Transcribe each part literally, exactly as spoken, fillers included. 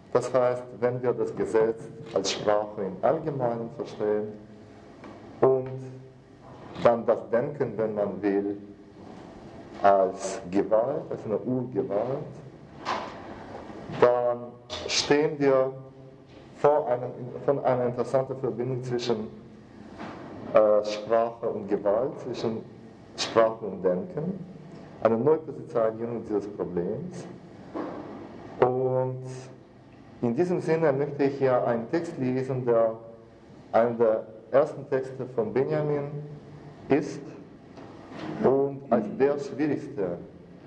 Das heißt, wenn wir das Gesetz als Sprache im Allgemeinen verstehen und dann das Denken, wenn man will, als Gewalt, als eine Urgewalt, dann stehen wir vor, einem, vor einer interessanten Verbindung zwischen äh, Sprache und Gewalt, zwischen Sprache und Denken, eine Neupositionierung dieses Problems. Und in diesem Sinne möchte ich hier einen Text lesen, der einer der ersten Texte von Benjamin ist und als der schwierigste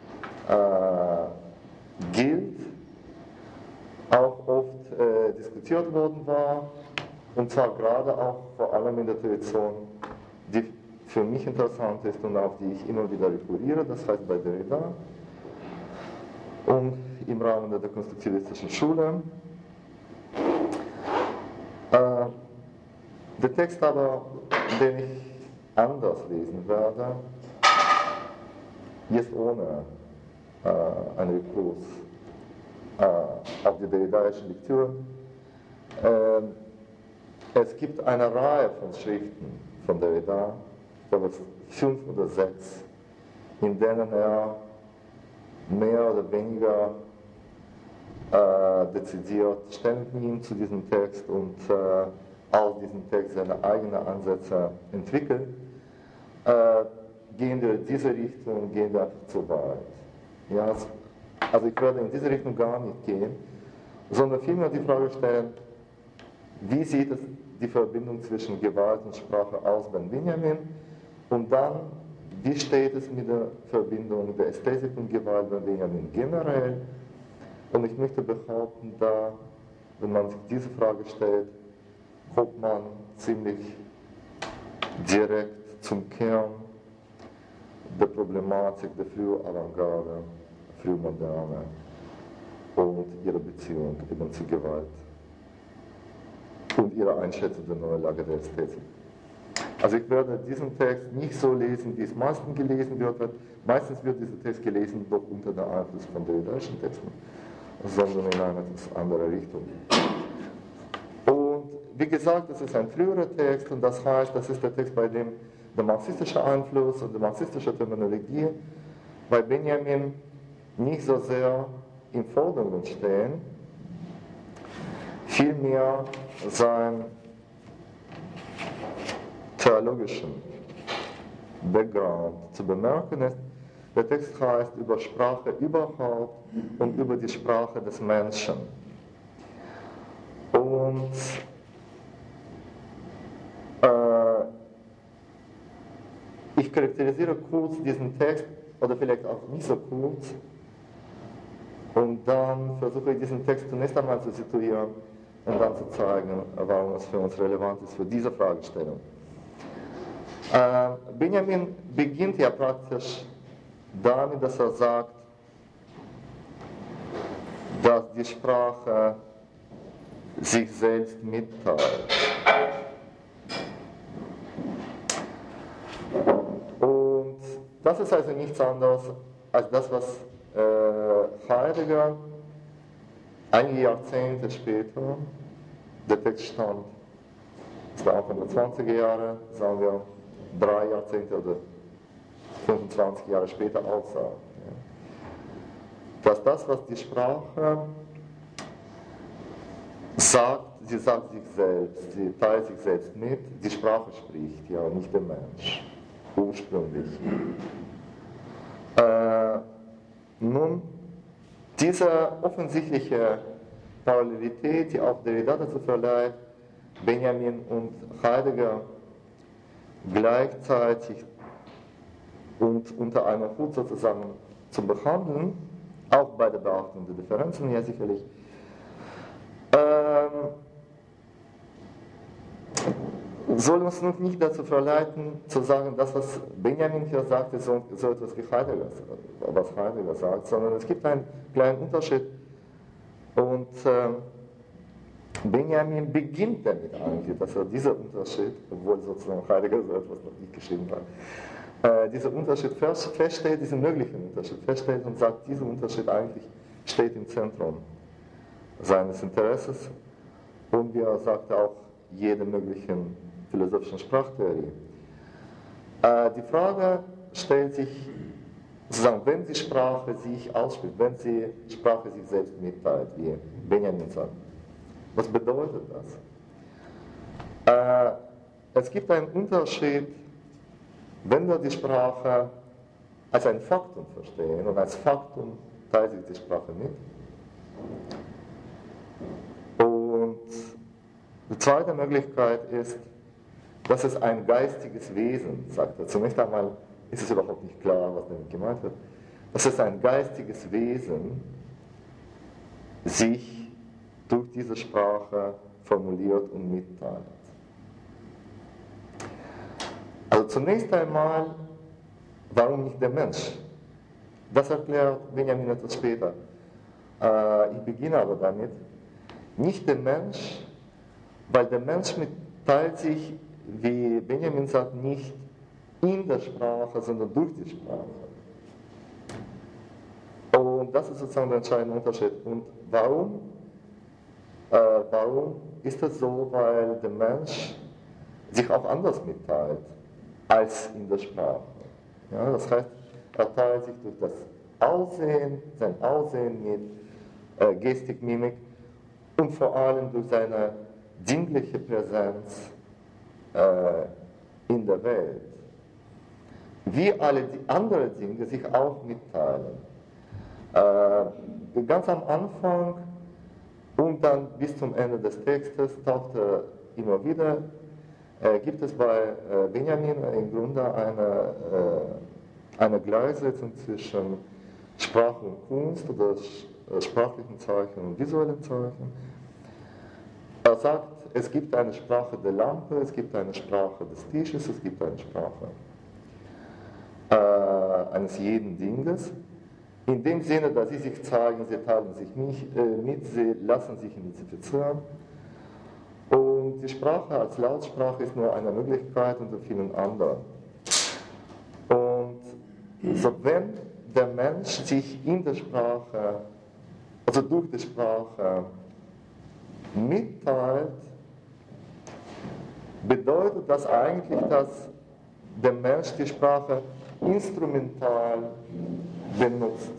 äh, gilt, auch oft äh, diskutiert worden war, und zwar gerade auch vor allem in der Tradition, die für mich interessant ist und auf die ich immer wieder rekurriere, das heißt bei Derrida und im Rahmen der konstruktivistischen Schule. Äh, der Text aber, den ich anders lesen werde, jetzt ohne äh, einen Rekurs äh, auf die derridaische Lektüre. Äh, es gibt eine Reihe von Schriften von Derrida, ich glaube fünf oder sechs, in denen er mehr oder weniger äh, dezidiert Stellung nimmt zu diesem Text und äh, aus diesem Text seine eigenen Ansätze entwickelt. Äh, gehen wir in diese Richtung, gehen wir einfach zu weit. Ja, also ich werde in diese Richtung gar nicht gehen, sondern vielmehr die Frage stellen, wie sieht es die Verbindung zwischen Gewalt und Sprache aus bei Benjamin, und dann, wie steht es mit der Verbindung der Ästhetik und Gewalt bei Benjamin generell. Und ich möchte behaupten, da, wenn man sich diese Frage stellt, kommt man ziemlich direkt zum Kern der Problematik der Frühavantgarde, Frühmoderne und ihrer Beziehung eben zur Gewalt und ihrer Einschätzung der neuen Lage der Ästhetik. Also ich werde diesen Text nicht so lesen, wie es meistens gelesen wird. Meistens wird dieser Text gelesen doch unter dem Einfluss von derridaischen Texten, sondern in eine etwas andere Richtung. Und wie gesagt, das ist ein früherer Text, und das heißt, das ist der Text, bei dem der marxistische Einfluss und die marxistische Terminologie bei Benjamin nicht so sehr im Vordergrund stehen, vielmehr sein theologischen Background zu bemerken ist. Der Text heißt über Sprache überhaupt und über die Sprache des Menschen. Und äh, ich charakterisiere kurz diesen Text, oder vielleicht auch nicht so kurz, und dann versuche ich diesen Text zunächst einmal zu situieren und dann zu zeigen, warum es für uns relevant ist für diese Fragestellung. Äh, Benjamin beginnt ja praktisch damit, dass er sagt, dass die Sprache sich selbst mitteilt. Und das ist also nichts anderes als das, was äh, Heidegger einige Jahrzehnte später, der Text stammt, das war Anfang der zwanziger Jahre, sagen wir drei Jahrzehnte oder fünfundzwanzig Jahre später auch sagt. Ja. Dass das, was die Sprache sagt, sie sagt sich selbst, sie teilt sich selbst mit, die Sprache spricht, ja, nicht der Mensch, ursprünglich. Äh, nun, diese offensichtliche Parallelität, die auch Derrida dazu verleiht, Benjamin und Heidegger gleichzeitig und unter einem Hut sozusagen zu behandeln, auch bei der Beachtung der Differenzen ja sicherlich, ähm, soll uns noch nicht dazu verleiten, zu sagen, das, was Benjamin hier sagt, ist so, so etwas wie Heidegger, was Heidegger sagt, sondern es gibt einen kleinen Unterschied. Und ähm, Benjamin beginnt damit eigentlich, dass er dieser Unterschied, obwohl sozusagen Heidegger so etwas noch nicht geschrieben hat, äh, dieser Unterschied feststellt, diesen möglichen Unterschied feststellt und sagt, dieser Unterschied eigentlich steht im Zentrum seines Interesses und wie er sagte auch jeder möglichen philosophischen Sprachtheorie. Äh, die Frage stellt sich, sozusagen, wenn die Sprache sich ausspricht, wenn die Sprache sich selbst mitteilt, wie Benjamin sagt, was bedeutet das? Äh, es gibt einen Unterschied, wenn wir die Sprache als ein Faktum verstehen, und als Faktum teilt sich die Sprache mit. Und die zweite Möglichkeit ist, dass es ein geistiges Wesen, sagt er. Zunächst einmal ist es überhaupt nicht klar, was damit gemeint wird. Dass es ein geistiges Wesen sich durch diese Sprache formuliert und mitteilt. Also zunächst einmal, warum nicht der Mensch? Das erklärt Benjamin etwas später. Äh, ich beginne aber damit. Nicht der Mensch, weil der Mensch mitteilt sich, wie Benjamin sagt, nicht in der Sprache, sondern durch die Sprache. Und das ist sozusagen der entscheidende Unterschied. Und warum? Äh, warum ist das so? Weil der Mensch sich auch anders mitteilt als in der Sprache. Ja, das heißt, er teilt sich durch das Aussehen, sein Aussehen mit äh, Gestik, Mimik und vor allem durch seine dingliche Präsenz äh, in der Welt. Wie alle die anderen Dinge sich auch mitteilen. Äh, ganz am Anfang und dann bis zum Ende des Textes taucht er immer wieder, äh, gibt es bei äh, Benjamin im Grunde eine, äh, eine Gleichsetzung zwischen Sprache und Kunst oder äh, sprachlichen Zeichen und visuellen Zeichen. Er sagt, es gibt eine Sprache der Lampe, es gibt eine Sprache des Tisches, es gibt eine Sprache äh, eines jeden Dinges. In dem Sinne, dass sie sich zeigen, sie teilen sich nicht, äh, mit, sie lassen sich identifizieren. Und die Sprache als Lautsprache ist nur eine Möglichkeit unter vielen anderen. Und so, wenn der Mensch sich in der Sprache, also durch die Sprache mitteilt, bedeutet das eigentlich, dass der Mensch die Sprache instrumental benutzt.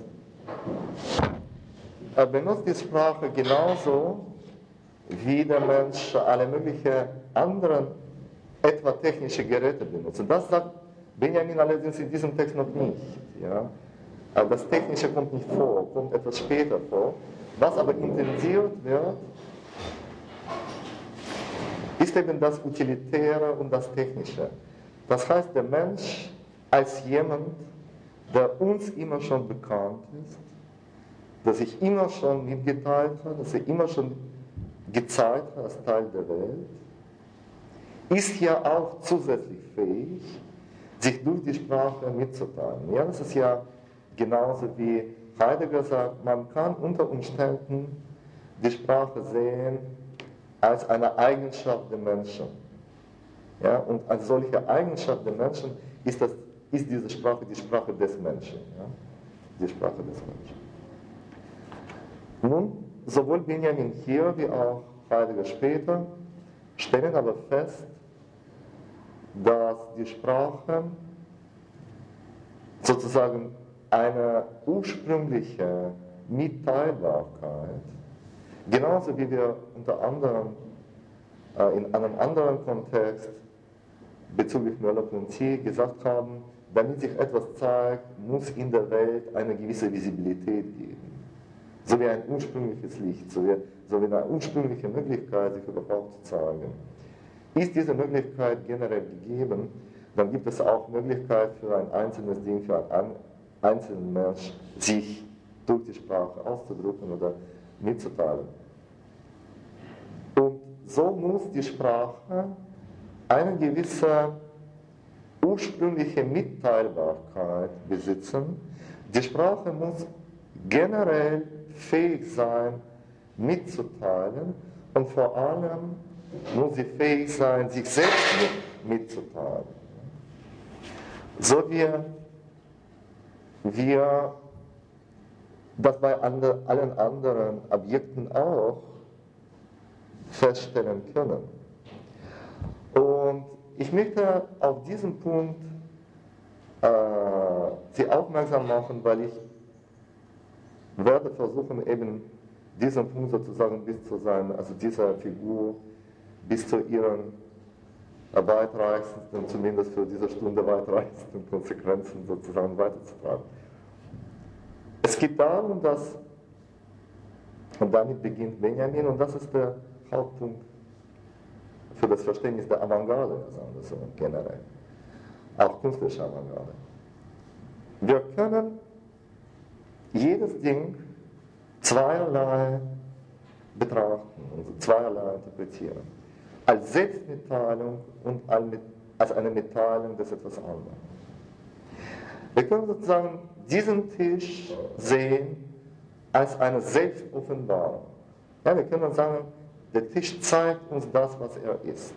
Er benutzt die Sprache genauso, wie der Mensch alle möglichen anderen, etwa technische Geräte benutzt. Und das sagt Benjamin allerdings in diesem Text noch nicht. Ja? Aber das Technische kommt nicht vor, kommt etwas später vor. Was aber intensiert wird, ist eben das Utilitäre und das Technische. Das heißt, der Mensch als jemand, der uns immer schon bekannt ist, der sich immer schon mitgeteilt hat, dass er immer schon gezeigt hat als Teil der Welt, ist ja auch zusätzlich fähig, sich durch die Sprache mitzuteilen. Ja, das ist ja genauso wie Heidegger sagt, man kann unter Umständen die Sprache sehen als eine Eigenschaft der Menschen. Ja, und als solche Eigenschaft der Menschen ist, das, ist diese Sprache die Sprache des Menschen. Ja, die Sprache des Menschen. Nun, sowohl Benjamin hier wie auch Heidegger später stellen aber fest, dass die Sprache sozusagen eine ursprüngliche Mitteilbarkeit, genauso wie wir unter anderem äh, in einem anderen Kontext bezüglich Merleau-Ponty gesagt haben, damit sich etwas zeigt, muss in der Welt eine gewisse Visibilität geben. So wie ein ursprüngliches Licht, so wie, so wie eine ursprüngliche Möglichkeit, sich überhaupt zu zeigen. Ist diese Möglichkeit generell gegeben, dann gibt es auch Möglichkeit für ein einzelnes Ding, für einen einzelnen Mensch, sich durch die Sprache auszudrücken oder mitzuteilen. Und so muss die Sprache eine gewisse ursprüngliche Mitteilbarkeit besitzen. Die Sprache muss generell fähig sein, mitzuteilen und vor allem muss sie fähig sein, sich selbst mitzuteilen. So wie wir das bei andre, allen anderen Objekten auch feststellen können. Und ich möchte auf diesen Punkt äh, Sie aufmerksam machen, weil ich werde versuchen, eben diesen Punkt sozusagen bis zu sein, also dieser Figur bis zu ihren weitreichendsten, zumindest für diese Stunde weitreichendsten Konsequenzen sozusagen weiterzutragen. Es geht darum, dass, und damit beginnt Benjamin, und das ist der Hauptpunkt für das Verständnis der Avantgarde, also generell, auch künstlerische Avantgarde. Wir können jedes Ding zweierlei betrachten, also zweierlei interpretieren. Als Selbstmitteilung und als eine Mitteilung des etwas anderen. Wir können sozusagen diesen Tisch sehen als eine Selbstoffenbarung. Ja, wir können sagen, der Tisch zeigt uns das, was er ist.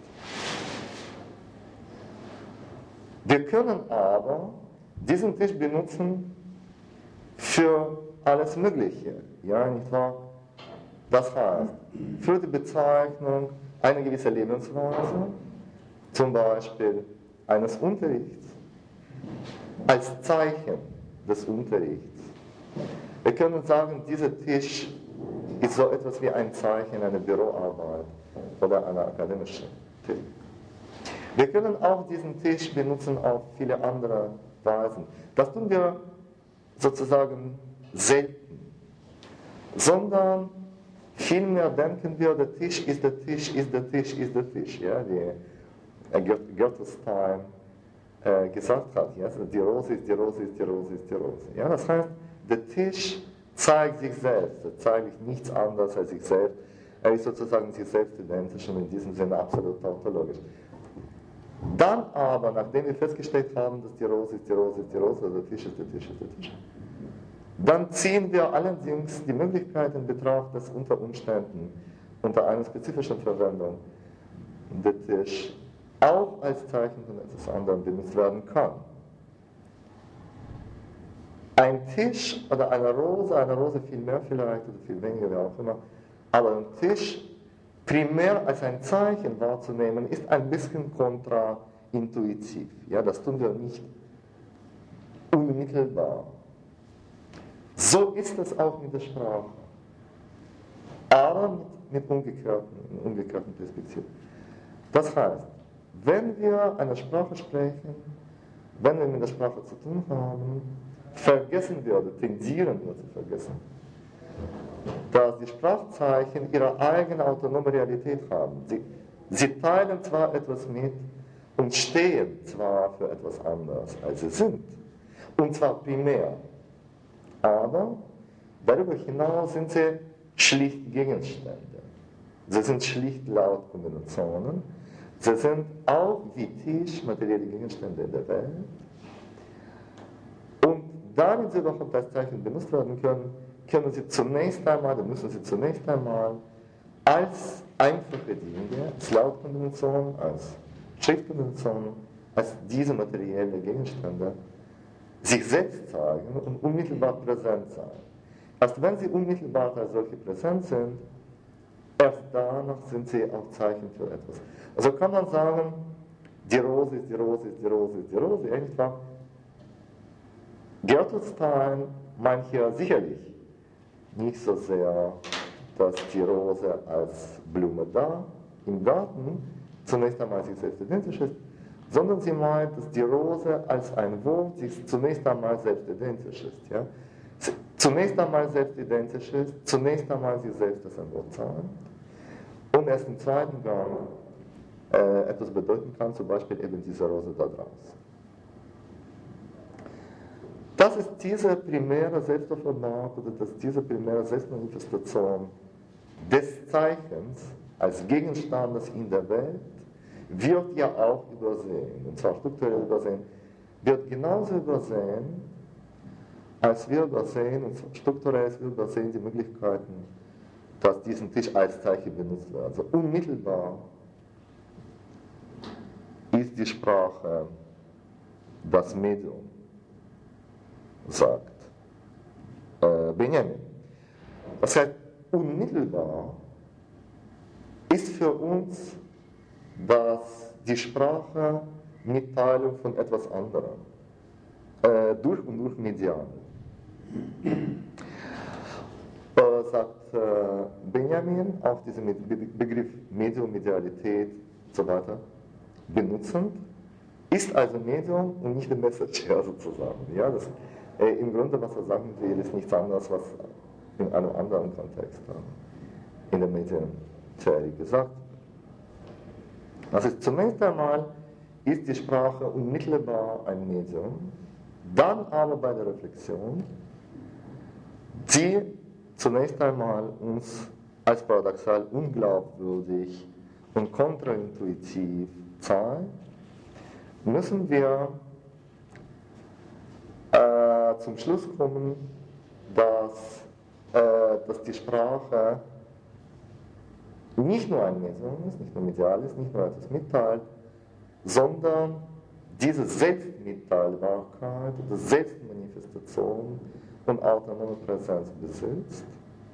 Wir können aber diesen Tisch benutzen für alles Mögliche. Ja, nicht wahr? Das heißt, für die Bezeichnung einer gewissen Lebensweise, zum Beispiel eines Unterrichts, als Zeichen des Unterrichts. Wir können sagen, dieser Tisch ist so etwas wie ein Zeichen einer Büroarbeit oder einer akademischen Tätigkeit. Wir können auch diesen Tisch benutzen auf viele andere Weisen. Das tun wir sozusagen selten, sondern vielmehr denken wir, der Tisch ist der Tisch, ist der Tisch, ist der Tisch. Ja, wie äh, Gertestein äh, gesagt hat, ja, die Rose ist die Rose, ist die Rose, ist die Rose. Ja, das heißt, der Tisch zeigt sich selbst, er zeigt nichts anderes als sich selbst. Er ist sozusagen sich selbst identisch und in diesem Sinne absolut tautologisch. Dann aber, nachdem wir festgestellt haben, dass die Rose ist die Rose, ist die Rose, also der Tisch ist der Tisch, ist der Tisch, dann ziehen wir allerdings die Möglichkeit in Betracht, dass unter Umständen, unter einer spezifischen Verwendung, der Tisch auch als Zeichen von etwas anderem benutzt werden kann. Ein Tisch oder eine Rose, eine Rose viel mehr vielleicht oder viel weniger, wie auch immer, aber ein Tisch primär als ein Zeichen wahrzunehmen, ist ein bisschen kontraintuitiv. Ja, das tun wir nicht unmittelbar. So ist es auch mit der Sprache, aber mit, mit umgekehrten, umgekehrten Perspektiven. Das heißt, wenn wir eine Sprache sprechen, wenn wir mit der Sprache zu tun haben, vergessen wir oder tendieren wir zu vergessen, dass die Sprachzeichen ihre eigene autonome Realität haben. Sie, sie teilen zwar etwas mit und stehen zwar für etwas anderes, als sie sind, und zwar primär, aber darüber hinaus sind sie schlicht Gegenstände. Sie sind schlicht Lautkombinationen. Sie sind auch wie Tisch materielle Gegenstände in der Welt. Und damit sie überhaupt als Zeichen benutzt werden können, können sie zunächst einmal, dann müssen sie zunächst einmal als einfache Dinge, als Lautkombinationen, als Schriftkombinationen, als diese materiellen Gegenstände sich selbst zeigen und unmittelbar präsent sein. Erst wenn sie unmittelbar als solche präsent sind, erst danach sind sie auch Zeichen für etwas. Also kann man sagen, die Rose ist die Rose, ist die Rose, ist die Rose. Irgendwann. Gertrude Stein meint hier sicherlich nicht so sehr, dass die Rose als Blume da im Garten zunächst einmal sich selbst identisch ist, sondern sie meint, dass die Rose als ein Wort sich zunächst einmal selbst identisch ist. Ja? Zunächst einmal selbst identisch ist, zunächst einmal sich selbst als ein Wort zeigt und erst im zweiten Gang äh, etwas bedeuten kann, zum Beispiel eben diese Rose da draußen. Das ist diese primäre Selbstoffenbarung oder das, diese primäre Selbstmanifestation des Zeichens als Gegenstandes in der Welt wird ja auch übersehen, und zwar strukturell übersehen, wird genauso übersehen, als wir übersehen, und strukturell wir übersehen die Möglichkeiten, dass diesen Tisch als Zeichen benutzt wird. Also unmittelbar ist die Sprache das Medium, sagt äh, Benjamin. Das heißt, unmittelbar ist für uns dass die Sprache Mitteilung von etwas anderem, äh, durch und durch medial. Äh, sagt äh, Benjamin auch diesen Begriff Medium, Medialität und so weiter benutzend, ist also Medium und nicht der Messenger sozusagen. Ja, das, äh, im Grunde, was er sagen will, ist nichts anderes, was in einem anderen Kontext äh, in der Medientheorie gesagt wird. Das ist zunächst einmal, ist die Sprache unmittelbar ein Medium, dann aber bei der Reflexion, die zunächst einmal uns als paradoxal unglaubwürdig und kontraintuitiv zeigt, müssen wir äh, zum Schluss kommen, dass, äh, dass die Sprache nicht nur ein Medium ist, nicht nur medial ist, nicht nur etwas mitteilt, sondern diese Selbstmitteilbarkeit oder Selbstmanifestation und autonome Präsenz besitzt.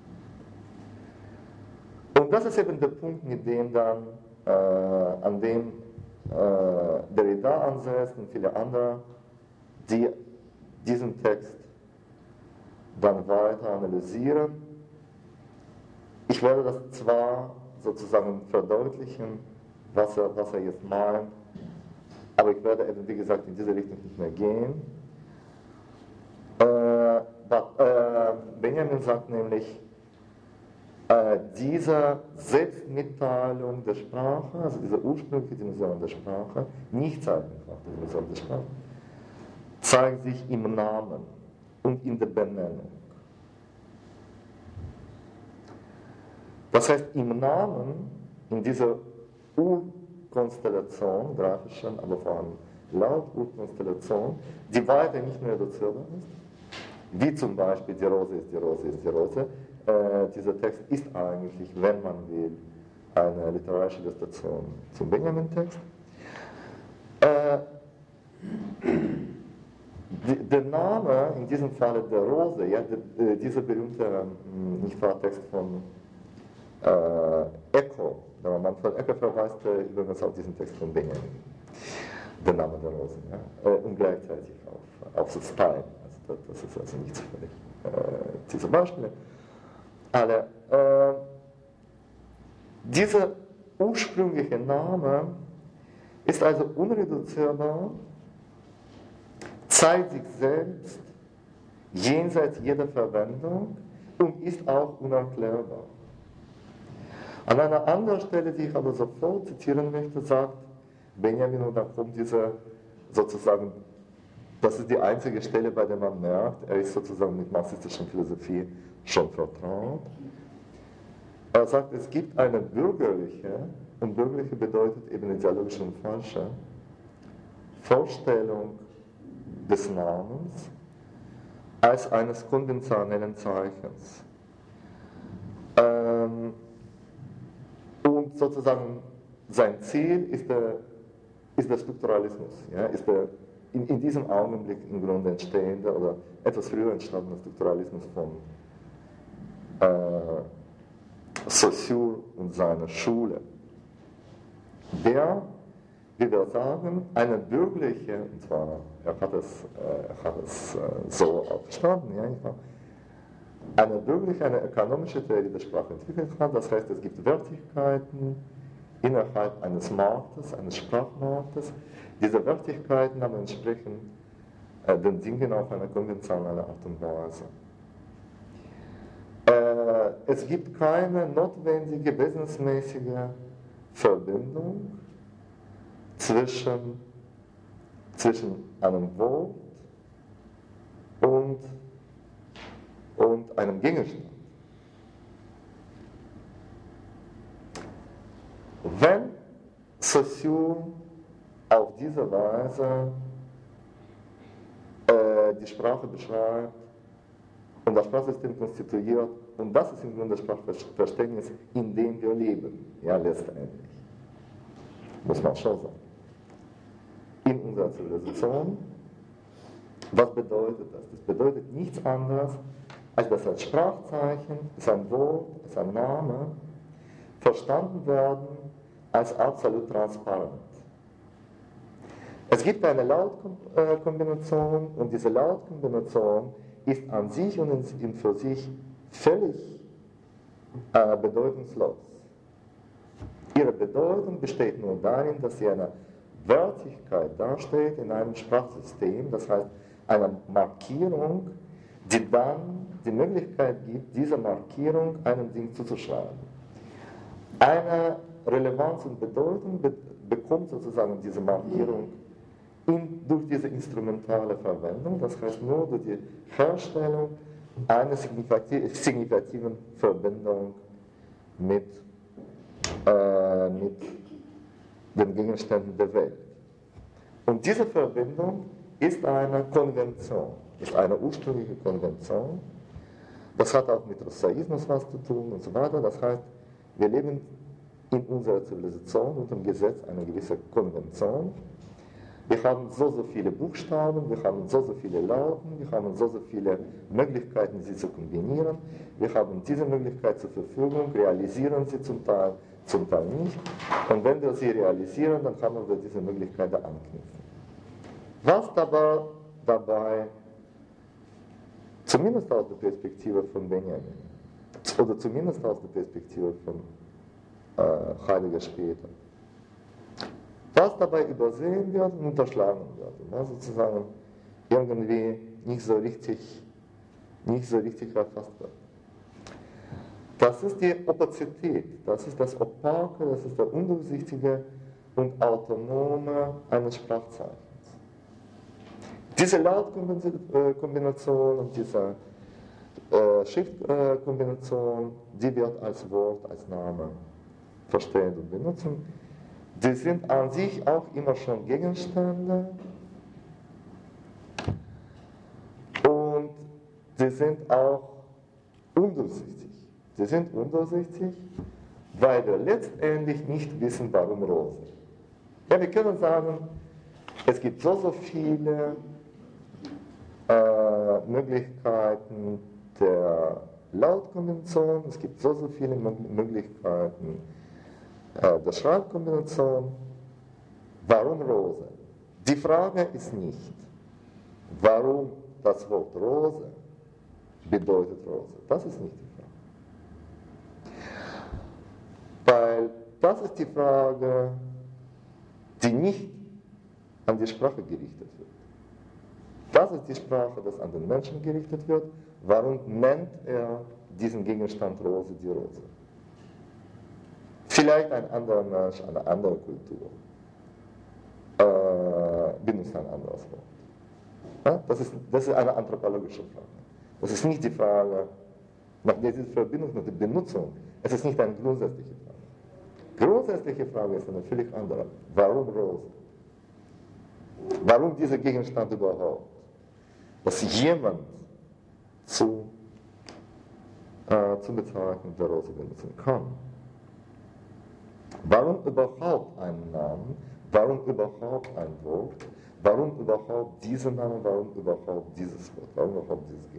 Und das ist eben der Punkt, mit dem dann, äh, an dem äh, Derrida ansetzt und viele andere, die diesen Text dann weiter analysieren. Ich werde das zwar sozusagen verdeutlichen, was er, was er jetzt meint, aber ich werde eben, wie gesagt, in diese Richtung nicht mehr gehen. Äh, but, äh, Benjamin sagt nämlich, äh, diese Selbstmitteilung der Sprache, also diese ursprüngliche Dimension der Sprache, nicht Zeichenkraft der Dimension der Sprache, zeigt sich im Namen und in der Benennung. Das heißt, im Namen, in dieser Urkonstellation, grafischen, aber vor allem Laut-Urkonstellation, die weiter nicht mehr reduzierbar ist, wie zum Beispiel die Rose ist die Rose ist die Rose, äh, dieser Text ist eigentlich, wenn man will, eine literarische Illustration zum Benjamin-Text. Äh, die, der Name, in diesem Falle der Rose, ja, die, dieser berühmte, nicht wahr, Text von Äh, Eco, der Roman von Eco verweist äh, übrigens auf diesen Text von Benjamin, der Name der Rosen, ja? äh, und gleichzeitig auf, auf das Stein. Also das, das ist also nichts völlig, äh, diese Beispiele. Alle, äh, dieser ursprüngliche Name ist also unreduzierbar, zeigt sich selbst jenseits jeder Verwendung und ist auch unerklärbar. An einer anderen Stelle, die ich aber sofort zitieren möchte, sagt Benjamin, und dann kommt diese sozusagen, das ist die einzige Stelle, bei der man merkt, er ist sozusagen mit marxistischer Philosophie schon vertraut. Er sagt, es gibt eine bürgerliche, und bürgerliche bedeutet eben ideologische und falsche, Vorstellung des Namens als eines konventionellen Zeichens. Ähm, Und sozusagen sein Ziel ist der, ist der Strukturalismus, ja, ist der in, in diesem Augenblick im Grunde entstehende oder etwas früher entstandene Strukturalismus von äh, Saussure und seiner Schule, der, wie wir sagen, eine bürgerliche, und zwar, er hat es, äh, er hat es äh, so auch verstanden, ja, eine bürgerliche, eine ökonomische Theorie der Sprache entwickelt hat. Das heißt, es gibt Wertigkeiten innerhalb eines Marktes, eines Sprachmarktes. Diese Wertigkeiten aber entsprechen äh, den Dingen auf eine konventionelle Art und Weise. Äh, es gibt keine notwendige, wesensmäßige Verbindung zwischen, zwischen einem Wort und und einem Gegenstand. Wenn Saussure auf diese Weise äh, die Sprache beschreibt und das Sprachsystem konstituiert, und das ist im Grunde das Sprachverständnis, in dem wir leben, ja, letztendlich, muss man schon sagen. In unserer Zivilisation, was bedeutet das? Das bedeutet nichts anderes, also das als Sprachzeichen, ist ein Wort, ist ein Name, verstanden werden als absolut transparent. Es gibt eine Lautkombination und diese Lautkombination ist an sich und in für sich völlig äh, bedeutungslos. Ihre Bedeutung besteht nur darin, dass sie eine Wertigkeit darstellt in einem Sprachsystem, das heißt eine Markierung, die dann die Möglichkeit gibt, dieser Markierung einem Ding zuzuschreiben. Eine Relevanz und Bedeutung be bekommt sozusagen diese Markierung in, durch diese instrumentale Verwendung, das heißt nur durch die Herstellung einer signifikativen Verbindung mit, äh, mit den Gegenständen der Welt. Und diese Verbindung ist eine Konvention, ist eine ursprüngliche Konvention. Das hat auch mit Rousseauismus was zu tun und so weiter. Das heißt, wir leben in unserer Zivilisation unter dem Gesetz einer gewissen Konvention. Wir haben so, so viele Buchstaben, wir haben so, so viele Lauten, wir haben so, so viele Möglichkeiten, sie zu kombinieren. Wir haben diese Möglichkeit zur Verfügung, realisieren sie zum Teil, zum Teil nicht. Und wenn wir sie realisieren, dann haben wir diese Möglichkeit anknüpfen. Was dabei, dabei, zumindest aus der Perspektive von Benjamin, oder zumindest aus der Perspektive von äh, Heidegger später, was dabei übersehen wird und unterschlagen wird, was sozusagen irgendwie nicht so richtig, nicht so richtig erfasst wird. Das ist die Opazität, das ist das Opake, das ist der Undurchsichtige und Autonome eines Sprachzeichens. Diese Lautkombination und diese äh, Schriftkombination, die wird als Wort, als Name verstehen und benutzen. Die sind an sich auch immer schon Gegenstände und die sind auch undurchsichtig. Sie sind undurchsichtig, weil wir letztendlich nicht wissen, warum Rose. Ja, wir können sagen, es gibt so, so viele äh, Möglichkeiten der Lautkombination, es gibt so, so viele Möglichkeiten äh, der Schreibkombination. Warum Rose? Die Frage ist nicht, warum das Wort Rose bedeutet Rose. Das ist nicht die Frage. Weil das ist die Frage, die nicht an die Sprache gerichtet wird. Das ist die Sprache, die an den Menschen gerichtet wird. Warum nennt er diesen Gegenstand Rose die Rose? Vielleicht ein anderer Mensch, eine andere Kultur äh, benutzt ein anderes Wort. Ja? Das ist, das ist eine anthropologische Frage. Das ist nicht die Frage nach dieser Verbindung, nach der Benutzung. Es ist nicht eine grundsätzliche Frage. Grundsätzliche Frage ist eine völlig andere. Warum Rose? Warum dieser Gegenstand überhaupt? Dass jemand zu, äh, zu Bezeichnung der Rose benutzen kann. Warum überhaupt einen Namen? Warum überhaupt ein Wort? Warum überhaupt dieser Name? Warum überhaupt dieses Wort? Warum überhaupt dieses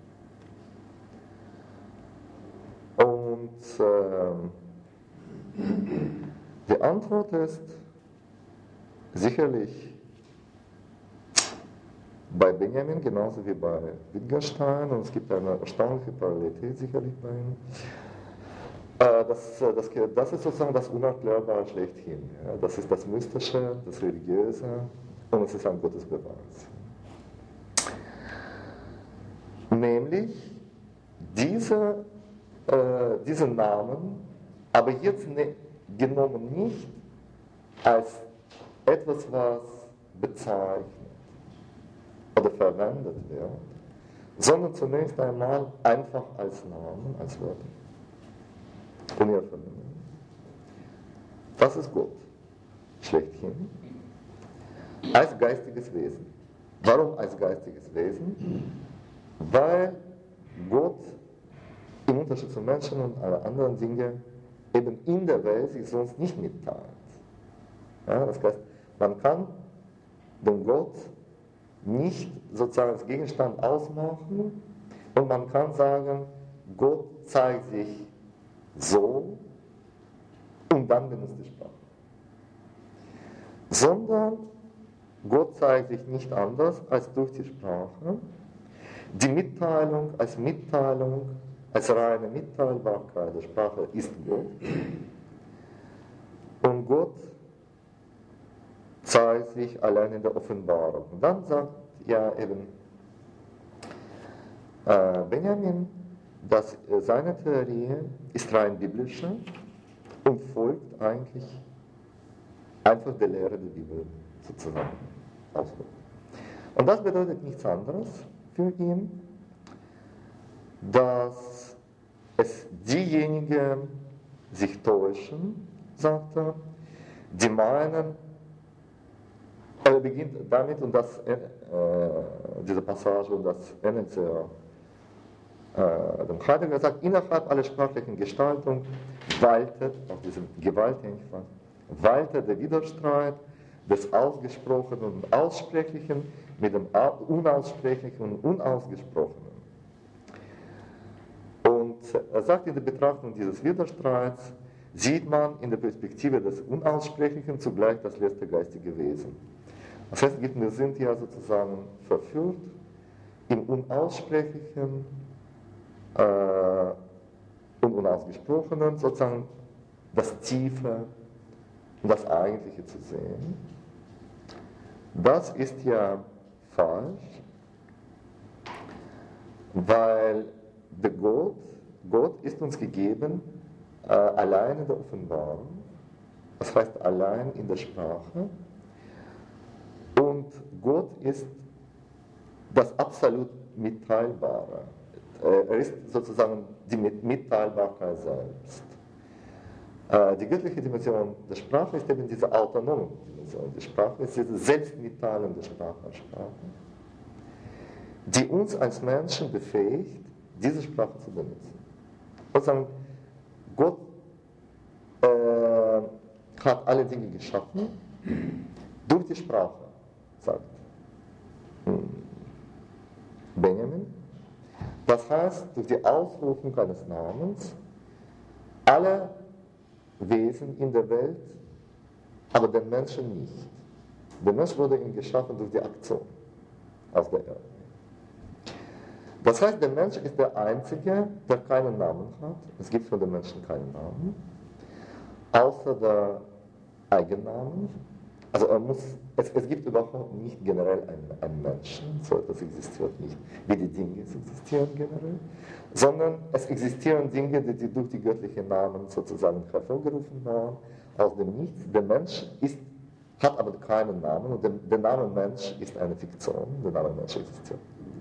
Gegenstand? Und ähm, die Antwort ist sicherlich bei Benjamin genauso wie bei Wittgenstein, und es gibt eine erstaunliche Parallelität sicherlich bei ihm. Äh, das, das, das ist sozusagen das Unerklärbare schlechthin. Ja. Das ist das Mystische, das Religiöse, und es ist ein Gottesbeweis. Nämlich diese, äh, diese Namen, aber jetzt ne, genommen nicht als etwas, was bezeichnet oder verwendet wird, sondern zunächst einmal einfach als Namen, als Wörter. Und ihre Verbindung. Was ist Gott? Schlechthin. Als geistiges Wesen. Warum als geistiges Wesen? Weil Gott im Unterschied zu Menschen und allen anderen Dingen eben in der Welt sich sonst nicht mitteilt. Ja, das heißt, man kann den Gott nicht sozusagen als Gegenstand ausmachen, Und man kann sagen, Gott zeigt sich so und dann benutzt die Sprache. Sondern Gott zeigt sich nicht anders als durch die Sprache. Die Mitteilung als Mitteilung, als reine Mitteilbarkeit der Sprache ist Gott. Und Gott zeigt sich allein in der Offenbarung. Und dann sagt ja eben äh, Benjamin, dass äh, seine Theorie ist rein biblische und folgt eigentlich einfach der Lehre der Bibel sozusagen. Und das bedeutet nichts anderes für ihn, dass es diejenigen sich täuschen, sagt er, die meinen, er beginnt damit, und das, äh, diese Passage, und das endet sehr, äh, dem Heidegger sagt, innerhalb aller sprachlichen Gestaltung waltet, auf diesem gewaltigen Fall, waltet der Widerstreit des Ausgesprochenen und Aussprechlichen mit dem Unaussprechlichen und Unausgesprochenen. Und er sagt, in der Betrachtung dieses Widerstreits sieht man in der Perspektive des Unaussprechlichen zugleich das letzte geistige Wesen. Das heißt, wir sind ja sozusagen verführt, im Unaussprechlichen äh, und Unausgesprochenen sozusagen das Tiefe und das Eigentliche zu sehen. Das ist ja falsch, weil der Gott, Gott ist uns gegeben äh, allein in der Offenbarung, das heißt allein in der Sprache, und Gott ist das absolut Mitteilbare. Er ist sozusagen die Mitteilbarkeit selbst. Die göttliche Dimension der Sprache ist eben diese autonome Dimension der Sprache, ist diese Selbstmitteilung der Sprache als Sprache, die uns als Menschen befähigt, diese Sprache zu benutzen. Sozusagen, Gott äh, hat alle Dinge geschaffen durch die Sprache, sagt Benjamin. Das heißt, durch die Ausrufung eines Namens, alle Wesen in der Welt, aber den Menschen nicht. Der Mensch wurde ihm geschaffen durch die Aktion auf der Erde. Das heißt, der Mensch ist der Einzige, der keinen Namen hat. Es gibt für den Menschen keinen Namen, außer der Eigennamen. Also er muss, es, es gibt überhaupt nicht generell einen, einen Menschen, so etwas existiert nicht, wie die Dinge existieren generell, sondern es existieren Dinge, die, die durch die göttlichen Namen sozusagen hervorgerufen waren, aus dem Nichts. Der Mensch ist, hat aber keinen Namen, und der, der Name Mensch ist eine Fiktion, der Name Mensch existiert.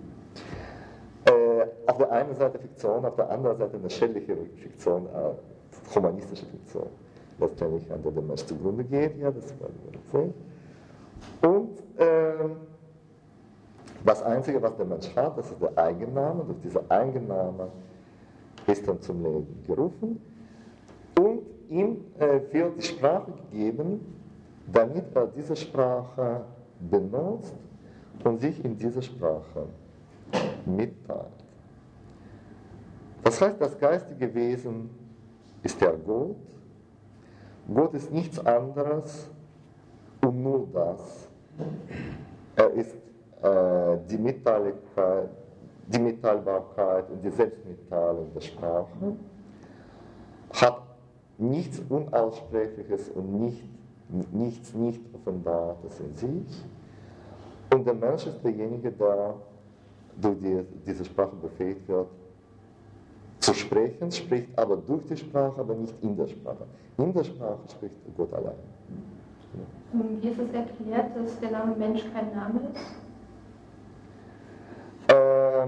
Äh, auf der einen Seite Fiktion, auf der anderen Seite eine schädliche Fiktion, äh, humanistische Fiktion. Letztendlich an der der Mensch zugrunde geht, ja, das werden wir sehen. Und äh, das Einzige, was der Mensch hat, das ist der Eigenname. Durch diese Eigenname ist er zum Leben gerufen. Und ihm äh, wird die Sprache gegeben, damit er diese Sprache benutzt und sich in dieser Sprache mitteilt. Das heißt, das geistige Wesen ist der Gott. Gott ist nichts anderes und nur das. Er ist äh, die Mitteilbarkeit, die Mitteilbarkeit und die Selbstmitteilung der Sprache, hat nichts Unaussprechliches und nicht, nichts nicht Offenbartes in sich. Und der Mensch ist derjenige, der durch die, diese Sprache befähigt wird, zu sprechen, spricht aber durch die Sprache, aber nicht in der Sprache. In der Sprache spricht Gott allein. Wie ist es erklärt, dass der Name Mensch kein Name ist? Ähm,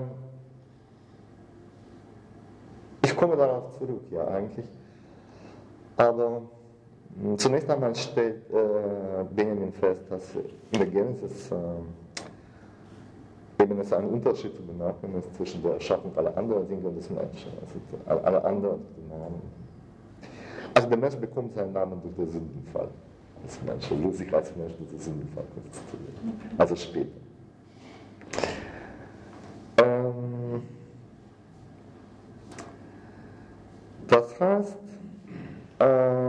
ich komme darauf zurück, ja, eigentlich. Aber mh, zunächst einmal stellt äh, Benjamin fest, dass in der Genesis äh, eben es einen Unterschied zu bemerken ist zwischen der Erschaffung aller anderen Dinge und des Menschen, also alle anderen Namen. Also der Mensch bekommt seinen Namen durch den Sündenfall des Menschen, er löst sich als Mensch durch den Sündenfall konstituiert, also später. Ähm, Das heißt, äh,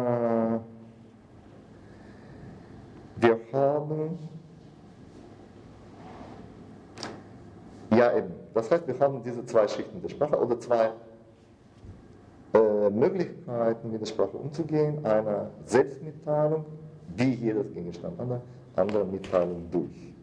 wir haben, ja eben, das heißt, wir haben diese zwei Schichten der Sprache oder zwei äh, Möglichkeiten, mit der Sprache umzugehen. Eine Selbstmitteilung, wie jedes Gegenstand, eine andere Mitteilung durch.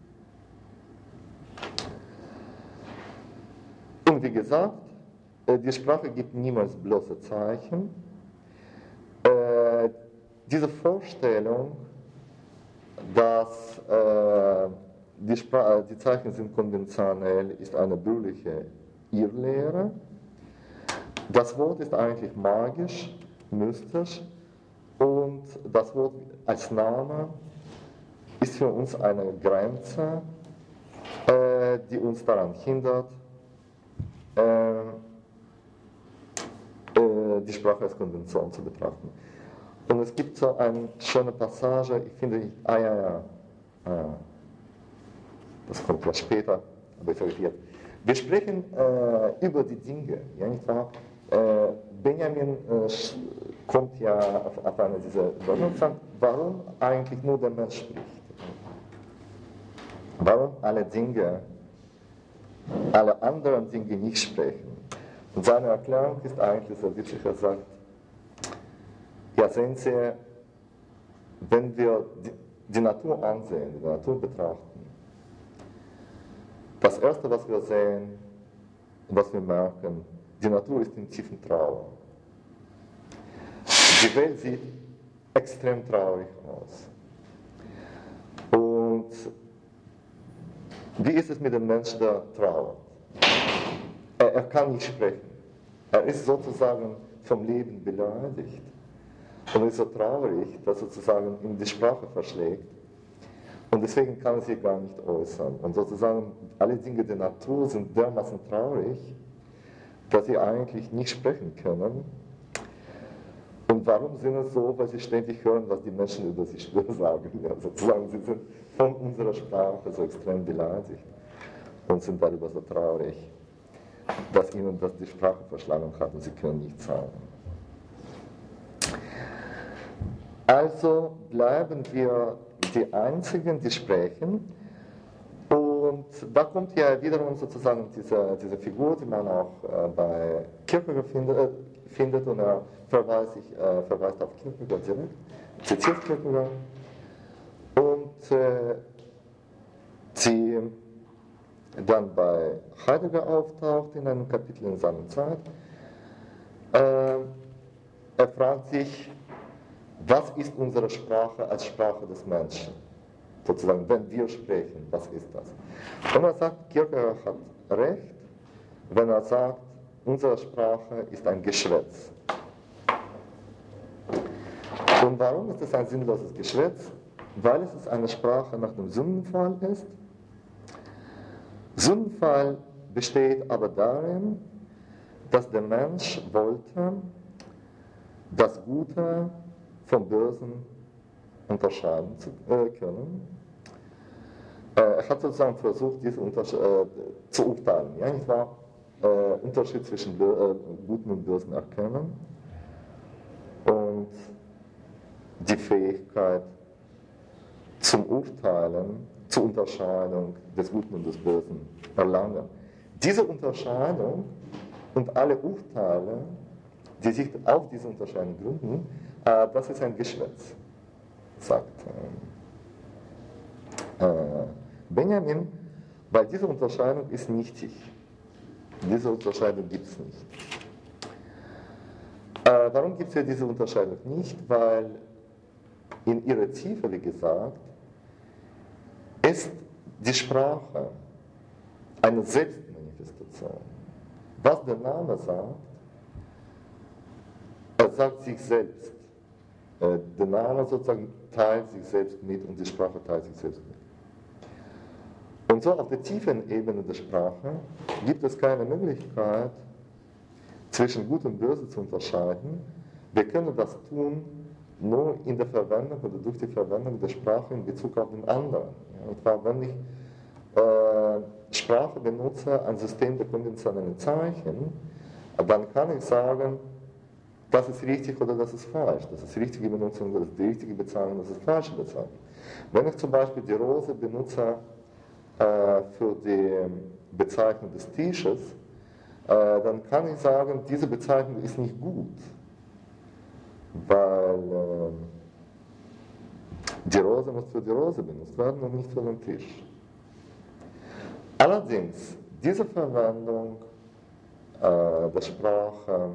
Und wie gesagt, äh, die Sprache gibt niemals bloße Zeichen. Äh, diese Vorstellung, dass äh, die, Spra- die Zeichen sind konventionell, ist eine bürgerliche Irrlehre. Das Wort ist eigentlich magisch, mystisch und das Wort als Name ist für uns eine Grenze, äh, die uns daran hindert, äh, äh, die Sprache als Konvention zu betrachten. Und es gibt so eine schöne Passage, ich finde, ich, ah ja, ja, ah, das kommt ja später, aber ich sage jetzt. Wir sprechen äh, über die Dinge, ja, nicht wahr? Äh, Benjamin äh, kommt ja auf, auf eine dieser Wörter und sagt, warum eigentlich nur der Mensch spricht? Warum alle Dinge, alle anderen Dinge nicht sprechen? Und seine Erklärung ist eigentlich so witzig, er sagt, ja, sehen Sie, wenn wir die, die Natur ansehen, die Natur betrachten, das Erste, was wir sehen, was wir merken, die Natur ist in tiefen Trauer. Die Welt sieht extrem traurig aus. Und wie ist es mit dem Menschen, der trauert? Er, er kann nicht sprechen. Er ist sozusagen vom Leben beleidigt. Und ist so traurig, dass er sozusagen ihm die Sprache verschlägt. Und deswegen kann er sich gar nicht äußern. Und sozusagen alle Dinge der Natur sind dermaßen traurig, dass sie eigentlich nicht sprechen können. Und warum sind es so? Weil sie ständig hören, was die Menschen über sich sagen. Ja, sozusagen, sie sind von unserer Sprache so extrem beleidigt und sind darüber so traurig, dass ihnen das die Sprache verschlagen hat und sie können nichts sagen. Also bleiben wir die Einzigen, die sprechen. Und da kommt ja wiederum sozusagen diese, diese Figur, die man auch äh, bei Kierkegaard findet, äh, findet und er verweist, ich, äh, verweist auf Kierkegaard direkt, zitiert Kierkegaard. Und äh, sie dann bei Heidegger auftaucht in einem Kapitel in seiner Zeit. Äh, er fragt sich, was ist unsere Sprache als Sprache des Menschen? Sozusagen, wenn wir sprechen, was ist das? Und er sagt, Kierkegaard hat recht, wenn er sagt, unsere Sprache ist ein Geschwätz. Und warum ist es ein sinnloses Geschwätz? Weil es eine Sprache nach dem Sündenfall ist. Sündenfall besteht aber darin, dass der Mensch wollte das Gute vom Bösen unterscheiden zu äh, können. Äh, er hat sozusagen versucht, diesen Unterschied äh, zu urteilen. Ja, nicht wahr? Äh, Unterschied zwischen Bö äh, Guten und Bösen erkennen und die Fähigkeit zum Urteilen, zur Unterscheidung des Guten und des Bösen erlangen. Diese Unterscheidung und alle Urteile, die sich auf diese Unterscheidung gründen, äh, das ist ein Geschwätz, sagt äh, Benjamin, weil diese Unterscheidung ist nichtig. Diese Unterscheidung gibt es nicht. Äh, warum gibt es ja diese Unterscheidung nicht? Weil in ihrer Tiefe, wie gesagt, ist die Sprache eine Selbstmanifestation. Was der Name sagt, er sagt sich selbst. Äh, der Name sozusagen teilt sich selbst mit und die Sprache teilt sich selbst mit. Und so auf der tiefen Ebene der Sprache gibt es keine Möglichkeit, zwischen Gut und Böse zu unterscheiden. Wir können das tun nur in der Verwendung oder durch die Verwendung der Sprache in Bezug auf den anderen. Ja, und zwar, wenn ich äh, Sprache benutze, ein System der konventionellen Zeichen, dann kann ich sagen, das ist richtig oder das ist falsch, das ist die richtige Benutzung, das ist die richtige Bezeichnung, das ist die falsche Bezeichnung. Wenn ich zum Beispiel die Rose benutze äh, für die Bezeichnung des Tisches, äh, dann kann ich sagen, diese Bezeichnung ist nicht gut, weil äh, die Rose muss für die Rose benutzt werden und nicht für den Tisch. Allerdings, diese Verwendung äh, der Sprache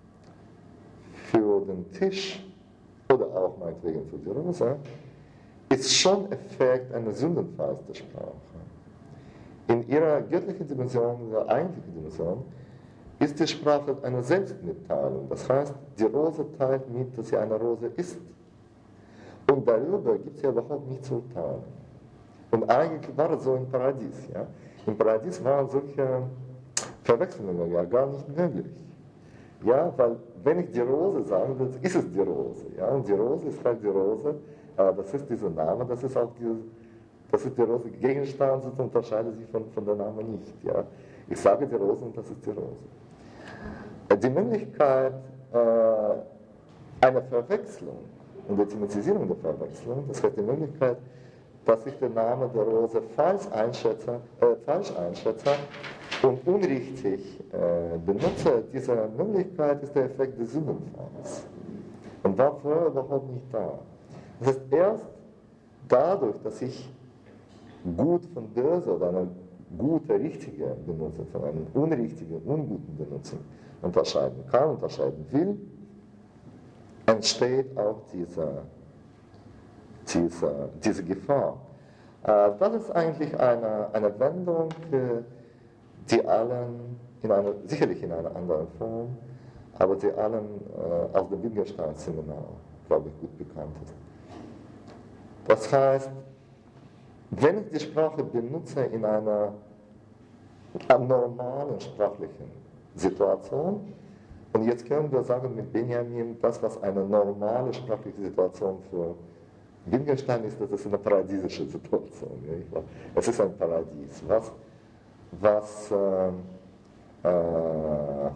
für den Tisch oder auch meinetwegen für die Rose ist schon Effekt eines Sündenfalls der Sprache. In ihrer göttlichen Dimension, in der eigentlichen Dimension, ist die Sprache eine Selbstmitteilung. Das heißt, die Rose teilt mit, dass sie eine Rose ist. Und darüber gibt es ja überhaupt nichts zu urteilen. Und eigentlich war es so im Paradies. Ja? Im Paradies waren solche Verwechslungen ja gar nicht möglich. Ja, weil wenn ich die Rose sage, dann ist es die Rose. Ja? Und die Rose ist halt die Rose, aber das ist dieser Name, das ist auch dieses, das ist die Rose. Gegenstand und unterscheidet sich von, von der Name nicht. Ja? Ich sage die Rose und das ist die Rose. Die Möglichkeit äh, einer Verwechslung und der Thematisierung der Verwechslung, das heißt die Möglichkeit, dass ich den Namen der Rose falsch einschätze, äh, falsch einschätze und unrichtig äh, benutze, diese Möglichkeit ist der Effekt des Sündenfalls und war vorher überhaupt nicht da. Das heißt, erst dadurch, dass ich gut von böse oder eine gute, richtige Benutzung von einem unrichtigen, unguten Benutzung unterscheiden kann, unterscheiden will, entsteht auch diese, diese, diese Gefahr. Äh, das ist eigentlich eine, eine Wendung, die allen, in einer, sicherlich in einer anderen Form, aber die allen äh, aus dem Wittgenstein-Seminar, glaube ich, gut bekannt ist. Das heißt, wenn ich die Sprache benutze in einer normalen sprachlichen Situation, und jetzt können wir sagen mit Benjamin, das, was eine normale sprachliche Situation für Wittgenstein ist, das ist eine paradiesische Situation. Ja? Es ist ein Paradies. Was, was, äh, äh,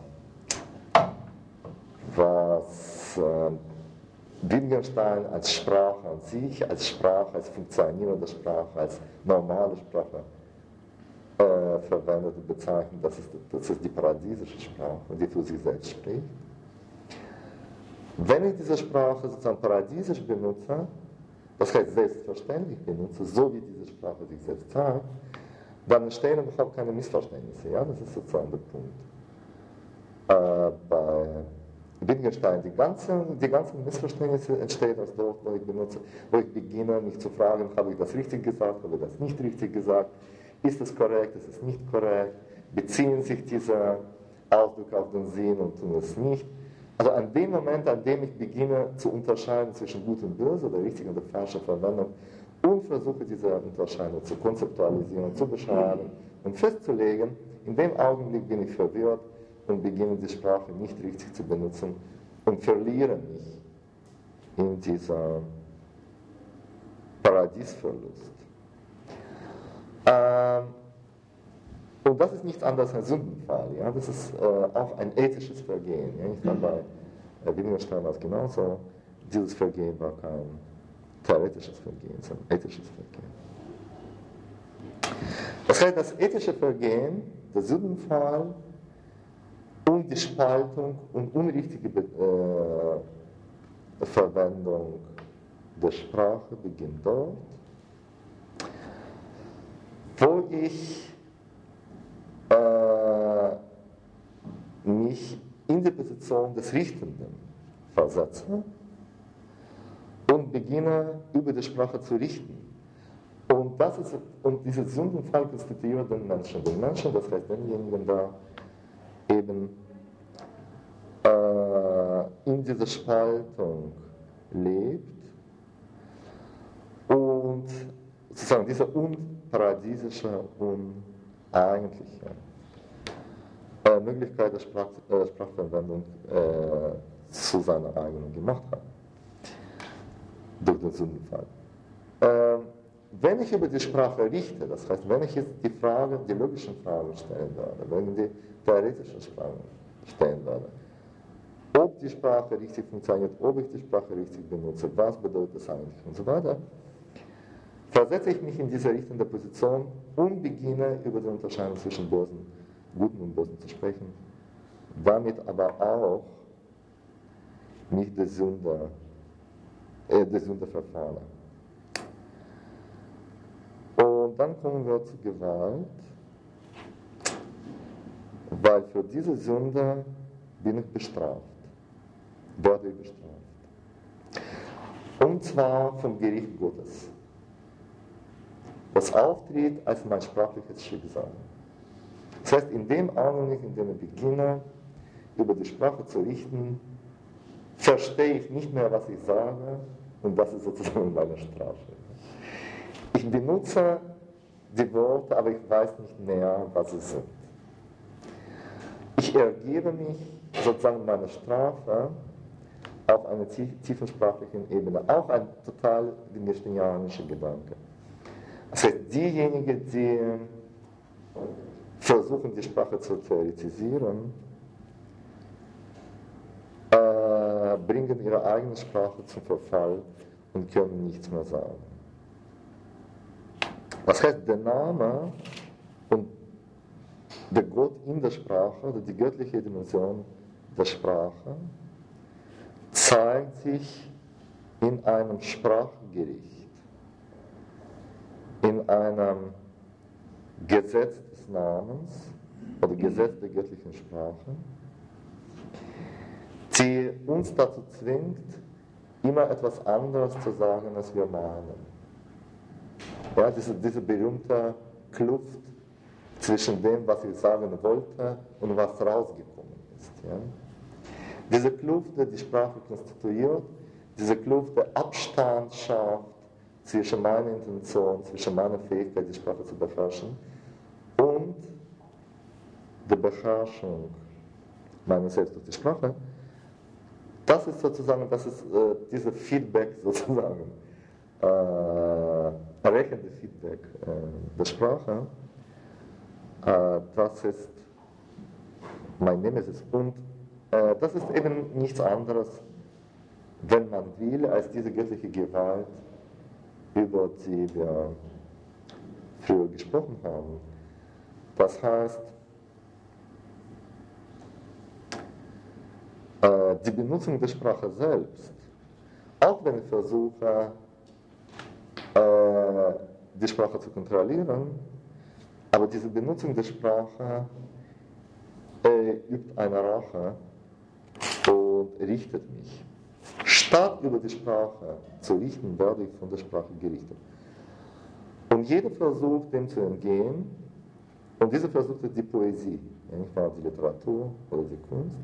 was äh, Wittgenstein als Sprache an sich, als Sprache, als funktionierende Sprache, als normale Sprache äh, verwendet und bezeichnet, das ist, das ist die paradiesische Sprache, die für sich selbst spricht. Wenn ich diese Sprache sozusagen paradiesisch benutze, das heißt selbstverständlich benutze, so wie diese Sprache sich selbst zeigt, dann entstehen überhaupt keine Missverständnisse. Ja? Das ist sozusagen der Punkt. Äh, bei Wittgenstein, die ganzen, die ganzen Missverständnisse entstehen aus dort, wo ich benutze, wo ich beginne, mich zu fragen, habe ich das richtig gesagt, habe ich das nicht richtig gesagt, ist es korrekt, ist es nicht korrekt, beziehen sich diese Ausdrücke auf den Sinn und tun es nicht. Also an dem Moment, an dem ich beginne zu unterscheiden zwischen gut und böse, der richtigen und der falschen Verwendung und versuche diese Unterscheidung zu konzeptualisieren, zu beschreiben und festzulegen, in dem Augenblick bin ich verwirrt und beginne die Sprache nicht richtig zu benutzen und verliere mich in dieser Paradiesverlust. Ähm, und das ist nichts anderes als ein Sündenfall. Ja? Das ist äh, auch ein ethisches Vergehen. Ja? Ich glaube, bei äh, Wittgenstein war es genauso. Dieses Vergehen war kein theoretisches Vergehen, sondern ein ethisches Vergehen. Das heißt, das ethische Vergehen, der Sündenfall, und die Spaltung und unrichtige äh, Verwendung der Sprache beginnt dort, wo ich äh, mich in die Position des Richtenden versetze und beginne, über die Sprache zu richten. Und, das ist, und dieser Sündenfall konstituiert den Menschen. Den Menschen, das heißt denjenigen, der eben äh, in dieser Spaltung lebt und sozusagen diese unparadiesische, uneigentliche äh, Möglichkeit der Sprach, äh, Sprachverwendung äh, zu seiner eigenen gemacht hat, durch den Sündenfall. Äh, wenn ich über die Sprache richte, das heißt, wenn ich jetzt die Frage, die logischen Fragen stellen werde, wenn ich die theoretischen Fragen stellen werde, ob die Sprache richtig funktioniert, ob ich die Sprache richtig benutze, was bedeutet das eigentlich und so weiter, versetze ich mich in diese richtende Position und beginne über die Unterscheidung zwischen Bösen, Guten und Bösen zu sprechen, damit aber auch nicht der Sünder, äh, der Sünder verfalle. Und dann kommen wir zur Gewalt, weil für diese Sünde bin ich bestraft, werde ich bestraft. Und zwar vom Gericht Gottes. Das auftritt als mein sprachliches Schicksal. Das heißt, in dem Augenblick, in dem ich beginne, über die Sprache zu richten, verstehe ich nicht mehr, was ich sage, und das ist sozusagen meine Strafe. Ich benutze die Worte, aber ich weiß nicht mehr, was sie sind. Ich ergebe mich sozusagen meiner Strafe auf einer tiefensprachlichen Ebene, auch ein total wittgensteinianischer Gedanke. Das heißt, diejenigen, die versuchen, die Sprache zu theoretisieren, äh, bringen ihre eigene Sprache zum Verfall und können nichts mehr sagen. Das heißt, der Name und der Gott in der Sprache, oder die göttliche Dimension der Sprache, zeigt sich in einem Sprachgericht, in einem Gesetz des Namens oder Gesetz der göttlichen Sprache, die uns dazu zwingt, immer etwas anderes zu sagen, als wir meinen. Ja, diese, diese berühmte Kluft zwischen dem, was ich sagen wollte und was rausgekommen ist. Ja. Diese Kluft, die die Sprache konstituiert, diese Kluft, der Abstand schafft zwischen meiner Intention, zwischen meiner Fähigkeit, die Sprache zu beherrschen und der Beherrschung meiner selbst durch die Sprache, das ist sozusagen, das ist äh, diese Feedback sozusagen, äh, errechnende Feedback äh, der Sprache, äh, das ist mein Nemesis. Und äh, das ist eben nichts anderes, wenn man will, als diese göttliche Gewalt, über die wir früher gesprochen haben. Das heißt, äh, die Benutzung der Sprache selbst, auch wenn ich versuche, äh, die Sprache zu kontrollieren, aber diese Benutzung der Sprache äh, übt eine Rache und richtet mich. Statt über die Sprache zu richten, werde ich von der Sprache gerichtet. Und jeder Versuch, dem zu entgehen, und dieser Versuch ist die Poesie, nicht wahr, die Literatur oder die Kunst,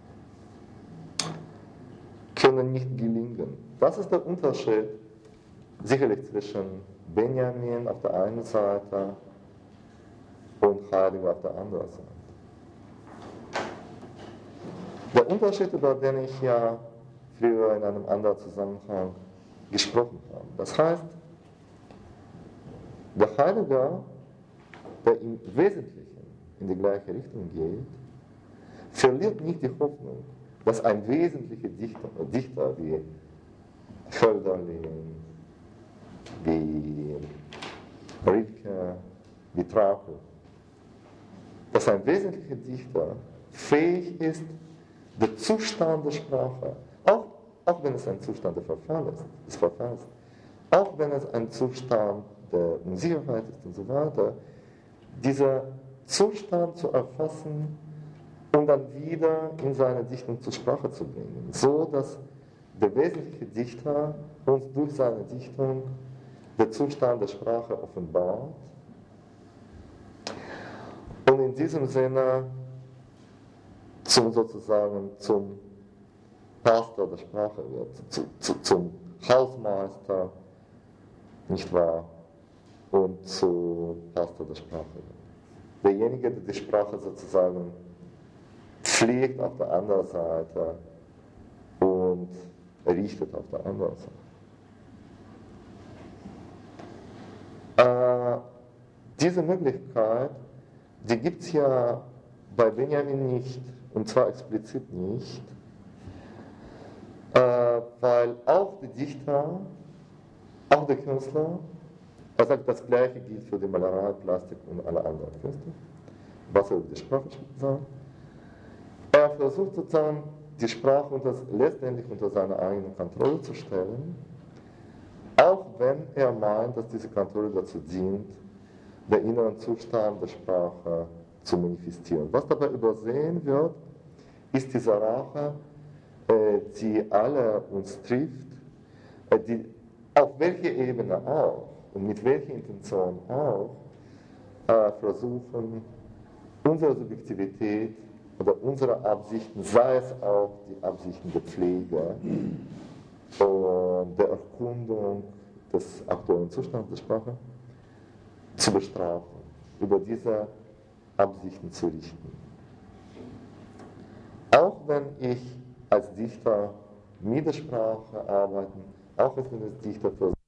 können nicht gelingen. Das ist der Unterschied sicherlich zwischen Benjamin auf der einen Seite und Heidegger auf der anderen Seite. Der Unterschied, über den ich ja früher in einem anderen Zusammenhang gesprochen habe. Das heißt, der Heidegger, der im Wesentlichen in die gleiche Richtung geht, verliert nicht die Hoffnung, dass ein wesentlicher Dichter, Dichter wie Hölderlin, wie Rilke, wie Trakel, dass ein wesentlicher Dichter fähig ist, der Zustand der Sprache, auch, auch wenn es ein Zustand der Verfall ist, des Verfalls, auch wenn es ein Zustand der Unsicherheit ist und so weiter, dieser Zustand zu erfassen und dann wieder in seine Dichtung zur Sprache zu bringen, so dass der wesentliche Dichter uns durch seine Dichtung den Zustand der Sprache offenbart und in diesem Sinne zum sozusagen zum Pastor der Sprache wird, zu, zu, zum Hausmeister, nicht wahr, und zu Pastor der Sprache wird. Derjenige, der die Sprache sozusagen pflegt auf der anderen Seite und richtet auf der anderen Seite. Äh, diese Möglichkeit, die gibt es ja bei Benjamin nicht, und zwar explizit nicht, Äh, weil auch die Dichter, auch der Künstler, er sagt, das Gleiche gilt für die Malerei, Plastik und alle anderen Künste, was er über die Sprache sagt. Er versucht sozusagen, die Sprache unter, letztendlich unter seine eigene Kontrolle zu stellen, auch wenn er meint, dass diese Kontrolle dazu dient, den inneren Zustand der Sprache zu manifestieren. Was dabei übersehen wird, ist diese Rache, äh, die alle uns trifft, äh, die auf welcher Ebene auch und mit welcher Intention auch äh, versuchen, unsere Subjektivität oder unsere Absichten, sei es auch die Absichten der Pflege und der Erkundung des aktuellen Zustands der Sprache, zu bestrafen, über diese Absichten zu richten. Auch wenn ich als Dichter mit der Sprache arbeite, auch wenn ich als Dichter versuche,